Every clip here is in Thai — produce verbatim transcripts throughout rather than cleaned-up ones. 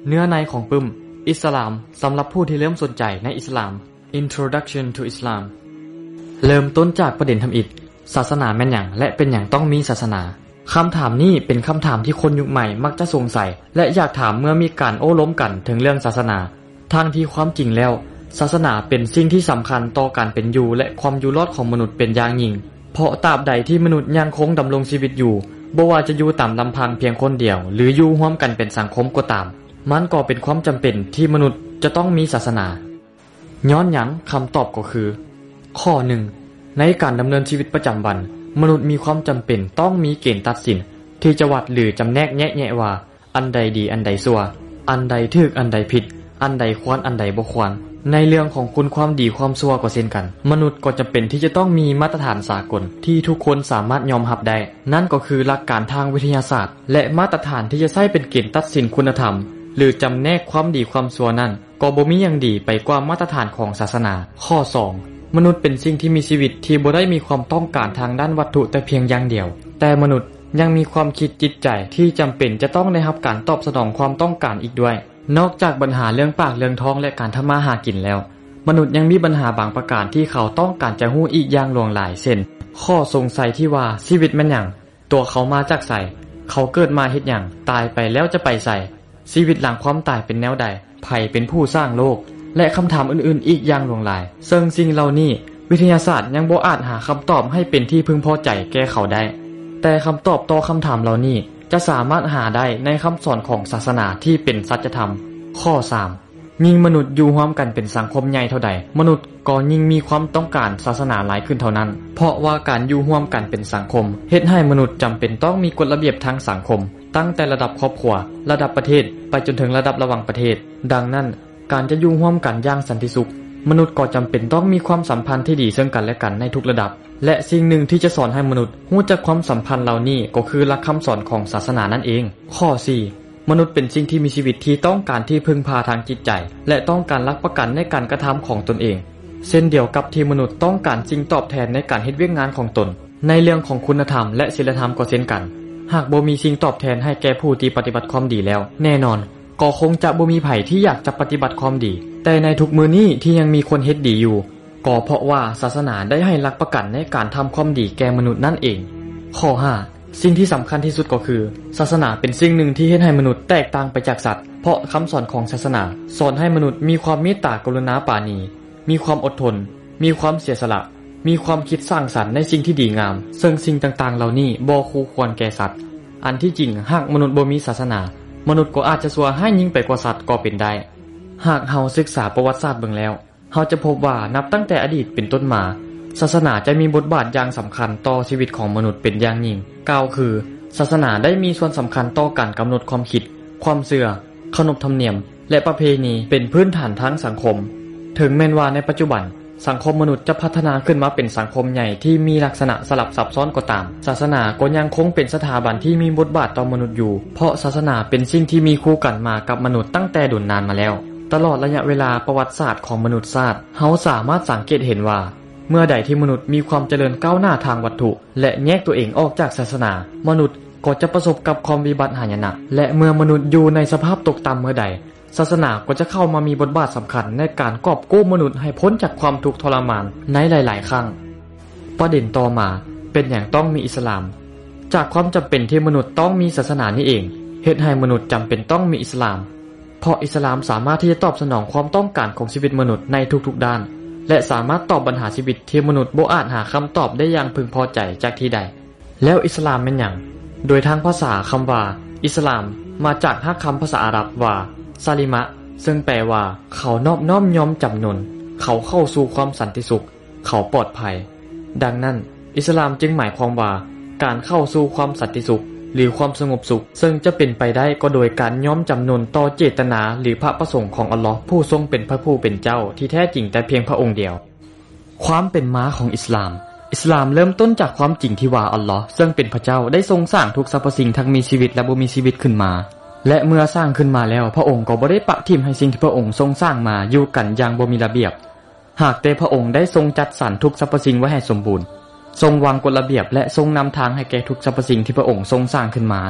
เนื้อในของปึ้มอิสลามสำหรับผู้ที่เริ่มสนใจในอิสลาม Introduction to Islam เริ่มต้นจากประเด็นทำอิฐศาสนาแม่นหยังและเป็นหยังต้องมีศาสนาคำถามนี้เป็นคำถามที่คนยุคใหม่มักจะสงสัยและอยากถามเมื่อมีการโอ้ล้มกันถึงเรื่องศาสนาทางที่ความจริงแล้วศาสนาเป็นสิ่งที่สำคัญต่อการเป็นอยู่และความอยู่รอดของมนุษย์เป็นอย่างยิ่งเพราะตราบใดที่มนุษย์ยังคงดำรงชีวิตอยู่บ่ว่าจะอยู่ตามลำพังเพียงคนเดียวหรืออยู่ร่วมกันเป็นสังคมก็ตามมันก็เป็นความจำเป็นที่มนุษย์จะต้องมีศาสนาย้อนหยังคำตอบก็คือข้อหนึ่งในการดำเนินชีวิตประจำวันมนุษย์มีความจำเป็นต้องมีเกณฑ์ตัดสินที่จะวัดหรือจำแนกแยกแยะว่าอันใดดีอันใดชั่วอันใดถูกอันใดผิดอันใดควรอันใดบ่ควรในเรื่องของคุณความดีความชั่วก็เช่นกันมนุษย์ก็จำเป็นที่จะต้องมีมาตรฐานสากลที่ทุกคนสามารถยอมรับได้นั่นก็คือหลักการทางวิทยาศาสตร์และมาตรฐานที่จะใช้เป็นเกณฑ์ตัดสินคุณธรรมหรือจำแนกความดีความชั่วนั้นก็บ่มีอย่างดีไปกว่ามาตรฐานของศาสนาข้อสองมนุษย์เป็นสิ่งที่มีชีวิตที่บ่ได้มีความต้องการทางด้านวัตถุแต่เพียงอย่างเดียวแต่มนุษย์ยังมีความคิดจิตใจที่จำเป็นจะต้องได้รับการตอบสนองความต้องการอีกด้วยนอกจากปัญหาเรื่องปากเรื่องท้องและการทำมาหากินแล้วมนุษย์ยังมีปัญหาบางประการที่เขาต้องการจะรู้อีกอย่างหลวงหลายเช่นข้อสงสัยที่ว่าชีวิตมันหยังตัวเขามาจากไสเขาเกิดมาเฮ็ดหยังตายไปแล้วจะไปไสชีวิตหลังความตายเป็นแนวใดไผเป็นผู้สร้างโลกและคำถามอื่นๆอีกอย่างหลวงหลายซึ่งสิ่งเหล่านี้วิทยาศาสตร์ยังบ่อาจหาคำตอบให้เป็นที่พึงพอใจแก่เขาได้แต่คำตอบต่อคำถามเหล่านี้จะสามารถหาได้ในคำสอนของศาสนาที่เป็นสัจธรรมข้อสามยิ่งมนุษย์อยู่ร่วมกันเป็นสังคมใหญ่เท่าใดมนุษย์ก็ยิ่งมีความต้องการศาสนาหลายขึ้นเท่านั้นเพราะว่าการอยู่ร่วมกันเป็นสังคมเฮ็ดให้มนุษย์จำเป็นต้องมีกฎระเบียบทางสังคมตั้งแต่ระดับครอบครัวระดับประเทศไปจนถึงระดับระหว่างประเทศดังนั้นการจะอยู่ร่วมกันอย่างสันติสุขมนุษย์ก็จำเป็นต้องมีความสัมพันธ์ที่ดีซึ่งกันและกันในทุกระดับและสิ่งหนึ่งที่จะสอนให้มนุษย์รู้จักความสัมพันธ์เหล่านี้ก็คือหลักคำสอนของศาสนานั่นเองข้อสี่มนุษย์เป็นสิ่งที่มีชีวิตที่ต้องการที่พึ่งพาทางจิตใจและต้องการหลักประกันในการกระทำของตนเองเช่นเดียวกับที่มนุษย์ต้องการสิ่งตอบแทนในการเฮ็ดเวียกงานของตนในเรื่องของคุณธรรมและศีลธรรมก็เช่นกันหากบ่มีสิ่งตอบแทนให้แก่ผู้ที่ปฏิบัติความดีแล้วแน่นอนก็คงจะบ่มีไผที่อยากจะปฏิบัติความดีแต่ในทุกมื้อนี้ที่ยังมีคนเฮ็ดดีอยู่ก็เพราะว่าศาสนาได้ให้หลักประกันในการทำความดีแก่มนุษย์นั่นเองข้อห้าสิ่งที่สำคัญที่สุดก็คือศาสนาเป็นสิ่งหนึ่งที่เฮ็ดให้มนุษย์แตกต่างไปจากสัตว์เพราะคำสอนของศาสนาสอนให้มนุษย์มีความเมตตากรุณาปราณีมีความอดทนมีความเสียสละมีความคิดสร้างสรรค์ในสิ่งที่ดีงามซึ่งสิ่งต่างๆเหล่านี้บ่คู่ควรแก่สัตว์อันที่จริงหากมนุษย์บ่มีศาสนามนุษย์ก็อาจจะชั่วให้ยิ่งไปกว่าสัตว์ก็เป็นได้หากเฮาศึกษาประวัติศาสตร์เบิ่งแล้วเฮาจะพบว่านับตั้งแต่อดีตเป็นต้นมาศาสนาจะมีบทบาทอย่างสำคัญต่อชีวิตของมนุษย์เป็นอย่างยิ่งกล่าวคือศาสนาได้มีส่วนสำคัญต่อการกำหนดความคิดความเชื่อขนบธรรมเนียมและประเพณีเป็นพื้นฐานทางสังคมถึงแม้ว่าในปัจจุบันสังคมมนุษย์จะพัฒนาขึ้นมาเป็นสังคมใหญ่ที่มีลักษณะสลับซับซ้อนก็ตามศาสนาก็ยังคงเป็นสถาบันที่มีบทบาทต่อมนุษย์อยู่เพราะศาสนาเป็นสิ่งที่มีคู่กันมากับมนุษย์ตั้งแต่ดุนนานมาแล้วตลอดระยะเวลาประวัติศาสตร์ของมนุษยชาติเฮาสามารถสังเกตเห็นว่าเมื่อใดที่มนุษย์มีความเจริญก้าวหน้าทางวัตถุและแยกตัวเองออกจากศาสนามนุษย์ก็จะประสบกับความวิบัติหายนะและเมื่อมนุษย์อยู่ในสภาพตกต่ำเมื่อใดศาสนาก็จะเข้ามามีบทบาทสำคัญในการกอบกู้มนุษย์ให้พ้นจากความทุกข์ทรมานในหลายๆครั้งประเด็นต่อมาเป็นอย่างต้องมีอิสลามจากความจำเป็นที่มนุษย์ต้องมีศาสนานี้เองเฮ็ดให้มนุษย์จำเป็นต้องมีอิสลามเพราะอิสลามสามารถที่จะตอบสนองความต้องการของชีวิตมนุษย์ในทุกๆด้านและสามารถตอบปัญหาชีวิตที่มนุษย์บ่อาจหาคำตอบได้อย่างพึงพอใจจากที่ใดแล้วอิสลามเป็นหยังโดยทางภาษาคำว่าอิสลามมาจากรากคำภาษาอาหรับว่าซาลิมะซึ่งแปลว่าเขานอบน้อมยอมจำนนเขาเข้าสู่ความสันติสุขเขาปลอดภัยดังนั้นอิสลามจึงหมายความว่าการเข้าสู่ความสันติสุขหรือความสงบสุขซึ่งจะเป็นไปได้ก็โดยการยอมจำนนต่อเจตนาหรือพระประสงค์ของอัลเลาะห์ผู้ทรงเป็นพระผู้เป็นเจ้าที่แท้จริงแต่เพียงพระองค์เดียวความเป็นมาของอิสลามอิสลามเริ่มต้นจากความจริงที่ว่าอัลเลาะห์ซึ่งเป็นพระเจ้าได้ทรงสร้างทุกสรรพสิ่งทั้งมีชีวิตและบ่มีชีวิตขึ้นมาและเมื่อสร้างขึ้นมาแล้วพระองค์ก็บ่ได้ปะทิ่มให้สิ่งที่พระองค์ทรงสร้างมาอยู่กันอย่างบ่มีระเบียบหากแต่พระองค์ได้ทรงจัดสรรทุกสรรพสิ่งไว้ให้สมบูรณ์ทรงวางกฎระเบียบและทรงนำทางให้แก่ทุกสรรพสิ่งที่พระองค์ทรงสร้างขึ้นมา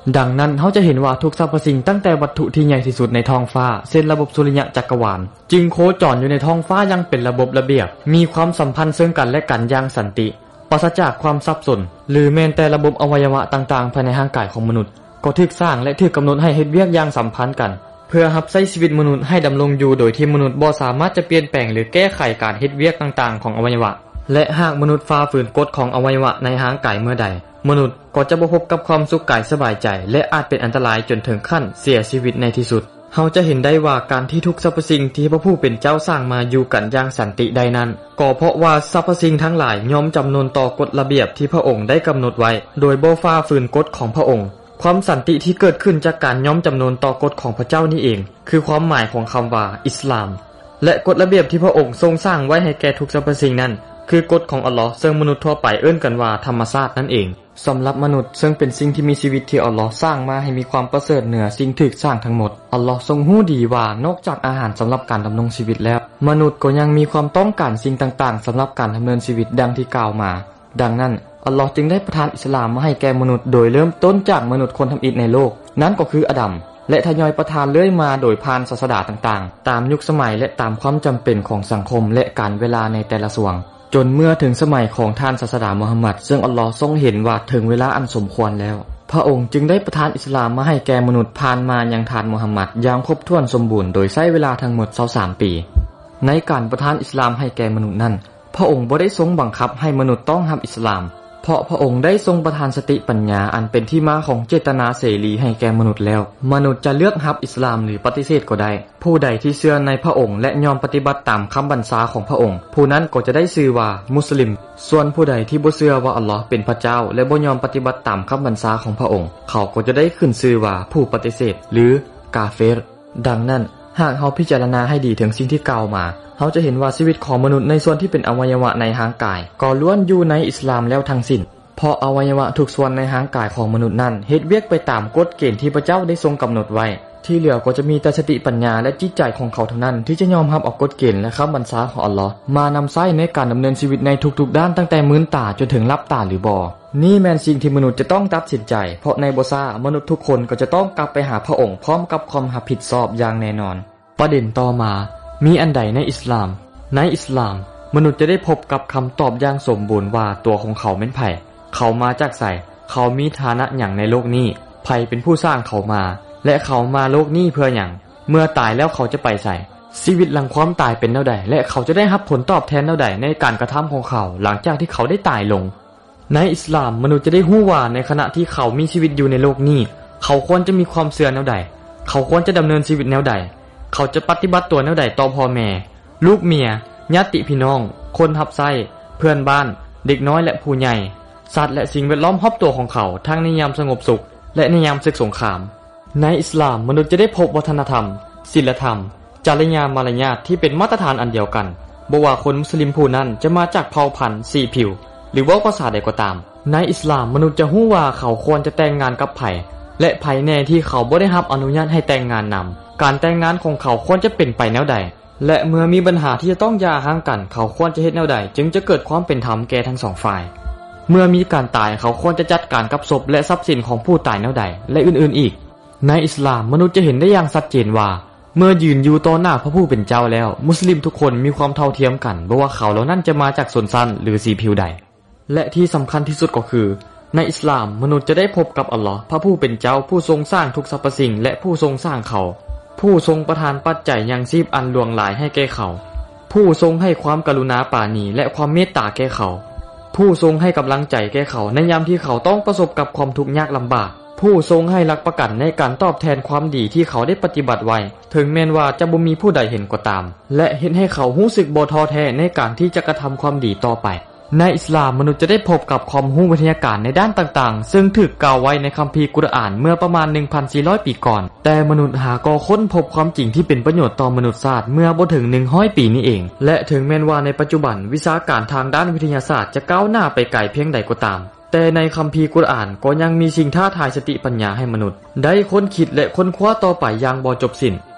ดังนั้นเฮาจะเห็นว่าทุกสรรพสิ่งตั้งแต่วัตถุที่ใหญ่ที่สุดในท้องฟ้าเช่นระบบสุริยะจักรวาลจึงโคจรอยู่ในท้องฟ้าอย่างเป็นระบบระเบียบมีความสัมพันธ์ซึ่งกันและกันอย่างสันติปราศจากความสับสนหรือแม้แต่ระบบอวัยวะต่างๆภายในร่างกายของมนุษย์ก็ถูกสร้างและถูกกำหนดให้เฮ็ดเวียกอย่างสัมพันธ์กันเพื่อรับใช้ชีวิตมนุษย์ให้ดำรงอยู่โดยที่มนุษย์บ่สามารถจะเปลี่ยนแปลงหรือแก้ไขการเฮ็ดเวียกต่างๆของอวัยวะและหากมนุษย์ฝ่าฝืนกฎของอวัยวะในร่างกายเมื่อใดมนุษย์ก็จะบ่พบกับความสุขกายสบายใจและอาจเป็นอันตรายจนถึงขั้นเสียชีวิตในที่สุดเฮาจะเห็นได้ว่าการที่ทุกสรรพสิ่งที่พระผู้เป็นเจ้าสร้างมาอยู่กันอย่างสันติใดนั้นก็เพราะว่าสรรพสิ่งทั้งหลายยอมจำนนต่อกฎระเบียบที่พระองค์ได้กำหนดไว้โดยบ่ฝ่าฝืนกฎของพระองค์ความสันติที่เกิดขึ้นจากการยอมจำนนต่อกฎของพระเจ้านี่เองคือความหมายของคำว่าอิสลามและกฎระเบียบที่พระองค์ทรงสร้างไว้ให้แก่ทุกสรรพสิ่งนั้นคือกฎของอัลเลาะห์ซึ่งมนุษย์ทั่วไปเอิ้นกันว่าธรรมชาตินั่นเองสำหรับมนุษย์ซึ่งเป็นสิ่งที่มีชีวิตที่อัลเลาะห์สร้างมาให้มีความประเสริฐเหนือสิ่งถูกสร้างทั้งหมดอัลเลาะห์ทรงรู้ดีว่านอกจากอาหารสำหรับการดำรงชีวิตแล้วมนุษย์ก็ยังมีความต้องการสิ่งต่างๆสำหรับการดำเนินชีวิตดังที่กล่าวมาดังนั้นอัลเลาะห์จึงได้ประทานอิสลามมาให้แก่มนุษย์โดยเริ่มต้นจากมนุษย์คนทำอิฐในโลกนั่นก็คืออาดัมและทยอยประทานเรื่อยมาโดยผ่านศาสดาต่างๆตามยุคสมัยและตามความจำเป็นของสังคมและการเวลาในแต่ละส่วนจนเมื่อถึงสมัยของท่านศาสดามุฮัมมัดซึ่งอัลเลาะห์ทรงเห็นว่าถึงเวลาอันสมควรแล้วพระองค์จึงได้ประทานอิสลามมาให้แก่มนุษย์ผ่านมายังท่านมุฮัมมัดอย่างครบถ้วนสมบูรณ์โดยใช้เวลาทั้งหมดยี่สิบสามปีในการประทานอิสลามให้แก่มนุษย์นั้นพระองค์บ่ได้ทรงบังคับให้มนุษย์ต้องรับอิสลามเพราะพระองค์ได้ทรงประทานสติปัญญาอันเป็นที่มาของเจตนาเสรีให้แก่มนุษย์แล้วมนุษย์จะเลือกรับอิสลามหรือปฏิเสธก็ได้ผู้ใดที่เชื่อในพระองค์และยอมปฏิบัติตามคำบัญชาของพระองค์ผู้นั้นก็จะได้ชื่อว่ามุสลิมส่วนผู้ใดที่บ่เชื่อว่าอัลเลาะห์เป็นพระเจ้าและบ่ยอมปฏิบัติตามคำบัญชาของพระองค์เขาก็จะได้ขึ้นชื่อว่าผู้ปฏิเสธหรือกาเฟรดังนั้นหากเฮาพิจารณาให้ดีถึงสิ่งที่กล่าวมาเฮาจะเห็นว่าชีวิตของมนุษย์ในส่วนที่เป็นอวัยวะในร่างกายก็ล้วนอยู่ในอิสลามแล้วทั้งสิ้นเพราะอวัยวะทุกส่วนในร่างกายของมนุษย์นั้นเฮ็ดเวียกไปตามกฎเกณฑ์ที่พระเจ้าได้ทรงกำหนดไว้ที่เหลือก็จะมีแต่สติปัญญาและจิตใจของเขาเท่านั้นที่จะยอมรับออกกฎเกณฑ์และคำบัญชาของอัลเลาะห์มานำใช้ในการดำเนินชีวิตในทุกๆด้านตั้งแต่มื้นตาจนถึงลับตาหรือบ่นี่แม่นสิ่งที่มนุษย์จะต้องตัดสินใจเพราะในบ่ซ่ามนุษย์ทุกคนก็จะต้องกลับไปหาพระองค์พร้อมกับความรับผิดชอบอย่างแน่นอนประเด็นต่อมามีอันใดในอิสลามในอิสลามมนุษย์จะได้พบกับคำตอบอย่างสมบูรณ์ว่าตัวของเขาเป็นไผเขามาจากไสเขามีฐานะหยังในโลกนี้ไผเป็นผู้สร้างเขามาและเขามาโลกนี้เพื่อหยังเมื่อตายแล้วเขาจะไปไสชีวิตหลังความตายเป็นแนวใดและเขาจะได้รับผลตอบแทนแนวใดในการกระทำของเขาหลังจากที่เขาได้ตายลงในอิสลามมนุษย์จะได้รู้ว่าในขณะที่เขามีชีวิตอยู่ในโลกนี้เขาควรจะมีความเชื่อแนวใดเขาควรจะดำเนินชีวิตแนวใดเขาจะปฏิบัติตัวแนวใดต่อพ่อแม่ลูกเมียญาติพี่น้องคนรับใช้เพื่อนบ้านเด็กน้อยและผู้ใหญ่สัตว์และสิ่งแวดล้อมรอบตัวของเขาทั้งในยามสงบสุขและในยามศึกสงครามในอิสลามมนุษย์จะได้พบวัฒนธรรมศีลธรรมจริยามารยาทที่เป็นมาตรฐานอันเดียวกันบ่ว่าคนมุสลิมผู้นั้นจะมาจากเผ่าพันธุ์สีผิวหรือว่าภาษาใดก็ตามในอิสลามมนุษย์จะรู้ว่าเขาควรจะแต่งงานกับไผและไผแน่ที่เขาบ่ได้รับอนุญาตให้แต่งงานนำการแต่งงานของเขาควรจะเป็นไปแนวใดและเมื่อมีปัญหาที่จะต้องหย่าร้างกันเขาควรจะเฮ็ดแนวใดจึงจะเกิดความเป็นธรรมแก่ทั้งสองฝ่ายเมื่อมีการตายเขาควรจะจัดการกับศพและทรัพย์สินของผู้ตายแนวใดและอื่นๆอีกในอิสลามมนุษย์จะเห็นได้อย่างชัดเจนว่าเมื่อยืนอยู่ต่อหน้าพระผู้เป็นเจ้าแล้วมุสลิมทุกคนมีความเท่าเทียมกันบ่ว่าเขาเหล่านั้นจะมาจากชนชั้นหรือสีผิวใดและที่สำคัญที่สุดก็คือในอิสลามมนุษย์จะได้พบกับอัลเลาะห์พระผู้เป็นเจ้าผู้ทรงสร้างทุกสรรพสิ่งและผู้ทรงสร้างเขาผู้ทรงประทานปัจจัยยังชีพอันหลวงหลายให้แก่เขาผู้ทรงให้ความกรุณาปราณีและความเมตตาแก่เขาผู้ทรงให้กำลังใจแก่เขาในยามที่เขาต้องประสบกับความทุกข์ยากลำบากผู้ทรงให้หลักประกันในการตอบแทนความดีที่เขาได้ปฏิบัติไว้ถึงแม้ว่าจะบ่มีผู้ใดเห็นก็ตามและเห็นให้เขารู้สึกบ่ท้อแท้ในการที่จะกระทำความดีต่อไปในอิสลามมนุษย์จะได้พบกับความรู้วิทยาการในด้านต่างๆซึ่งถูกกล่าวไว้ในคัมภีร์กุรอานเมื่อประมาณ หนึ่งพันสี่ร้อย ปีก่อนแต่มนุษย์หาก็ค้นพบความจริงที่เป็นประโยชน์ต่อมนุษยชาติเมื่อบ่ถึงหนึ่งร้อยปีนี้เองและถึงแม้ว่าในปัจจุบันวิชาการทางด้านวิทยาศาสตร์จะก้าวหน้าไปไกลเพียงใดก็ตามแต่ในคัมภีร์กุรอานก็ยังมีสิ่งท้าทายสติปัญญาให้มนุษย์ได้ค้นคิดและค้นคว้าต่อไปอย่างบ่จบสิ้น